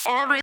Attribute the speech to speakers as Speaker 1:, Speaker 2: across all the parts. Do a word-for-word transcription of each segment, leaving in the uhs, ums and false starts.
Speaker 1: Every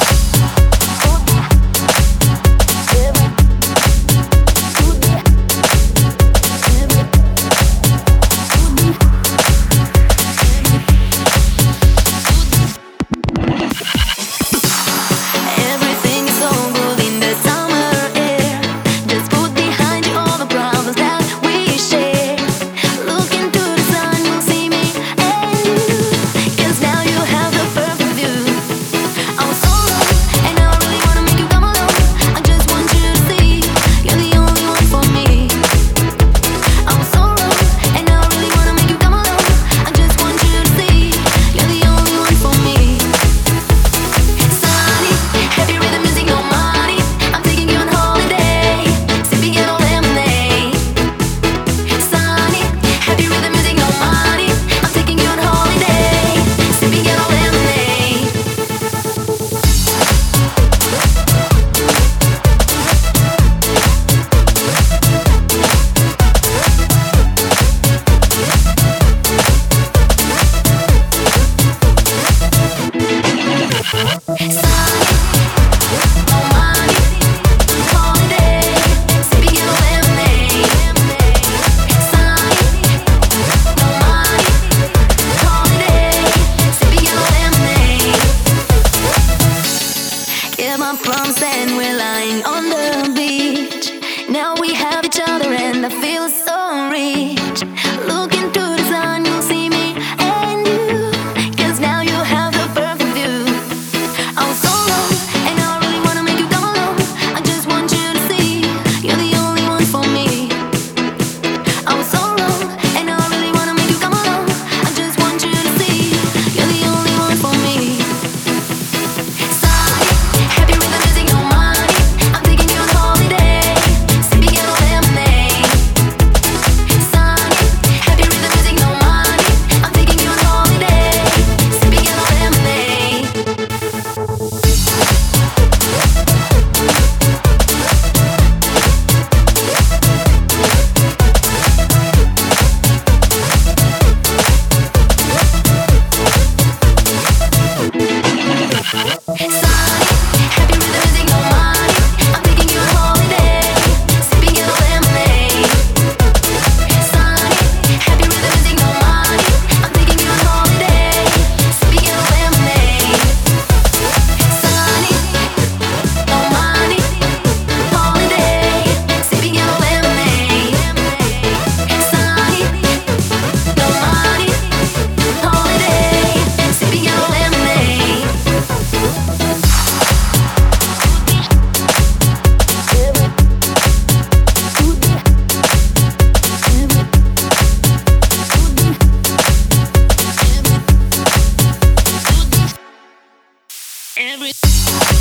Speaker 1: Everything is so good in the summer air. Just put behind you all the problems that we share. Look into the sun, you'll see me and you. 'Cause now you have the perfect view. I was so low, and I really wanna make you come along. I just want you to see, you're the only one for me. I was so low, and I really wanna make you come along. I just want you to see, you're the only one for me. Sunny, happy rhythm music, no money. I'm taking you on holiday, sipping yellow lemonade. Sunny, happy rhythm music, no money. I'm taking you on holiday, sipping yellow lemonade. Sunny, no money, holiday, sipping yellow lemonade. Sunny, no money, holiday, sipping yellow lemonade. Kept my promise and we're lying on the beach. Now we have each other and I feel so rich. Look into the sun, you'll see me and you. 'Cause now you have the perfect view. I was so low, and I really wanna make you come along. I just want you to see, you're the only one for me. I was so low, and I really wanna make you come along. I just want you to see, you're the only one for me. Sunny, happy rhythm music, no money. I'm taking you on holiday, sipping yellow lemonade. Sunny, happy rhythm music, no money. I'm taking you on holiday, sipping yellow lemonade. Sunny, happy rhythm music, no money. I'm taking you on holiday, sipping yellow lemonade. Sunny, happy rhythm music, no money. I'm taking you on holiday, sipping yellow lemonade. Sunny, no money, holiday, sipping yellow lemonade. Sunny, no money, holiday, sipping yellow lemonade. Every